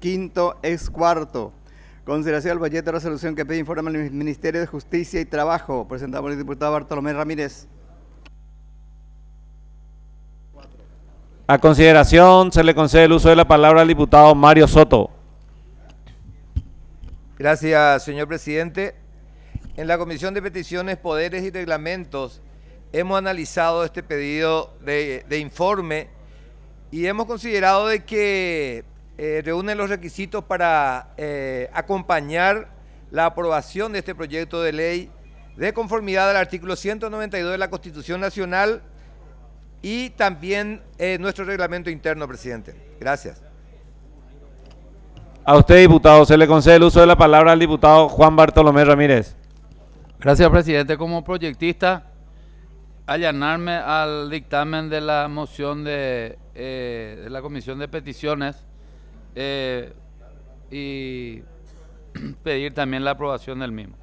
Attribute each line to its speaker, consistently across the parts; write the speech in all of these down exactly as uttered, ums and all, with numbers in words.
Speaker 1: Quinto ex cuarto. Consideración del proyecto de resolución que pide informe al Ministerio de Justicia y Trabajo, presentado por el diputado Bartolomé Ramírez.
Speaker 2: A consideración se le concede el uso de la palabra al diputado Mario Soto.
Speaker 3: Gracias, señor presidente. En la Comisión de Peticiones, Poderes y Reglamentos hemos analizado este pedido de, de informe y hemos considerado de que eh, reúne los requisitos para eh, acompañar la aprobación de este proyecto de ley de conformidad al artículo ciento noventa y dos de la Constitución Nacional y también eh, nuestro reglamento interno, presidente. Gracias.
Speaker 2: A usted, diputado, se le concede el uso de la palabra al diputado Juan Bartolomé Ramírez.
Speaker 4: Gracias, presidente. Como proyectista, allanarme al dictamen de la moción de, eh, de la Comisión de Peticiones eh, y pedir también la aprobación del mismo.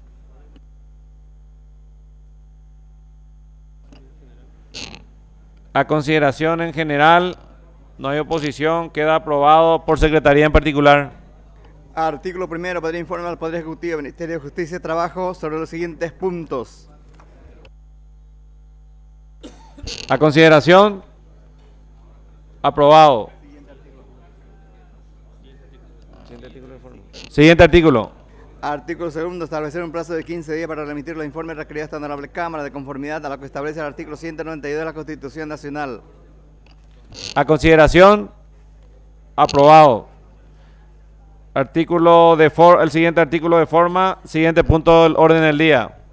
Speaker 2: A consideración en general, no hay oposición, queda aprobado por secretaría en particular.
Speaker 1: Artículo primero, pedir informe al Poder Ejecutivo, Ministerio de Justicia y Trabajo sobre los siguientes puntos.
Speaker 2: A consideración, aprobado. Siguiente artículo.
Speaker 1: Artículo segundo, establecer un plazo de quince días para remitir los informes requeridos a esta honorable Cámara de conformidad a lo que establece el artículo ciento noventa y dos de la Constitución Nacional.
Speaker 2: A consideración, aprobado. Artículo de for, el siguiente artículo de forma, siguiente punto del orden del día.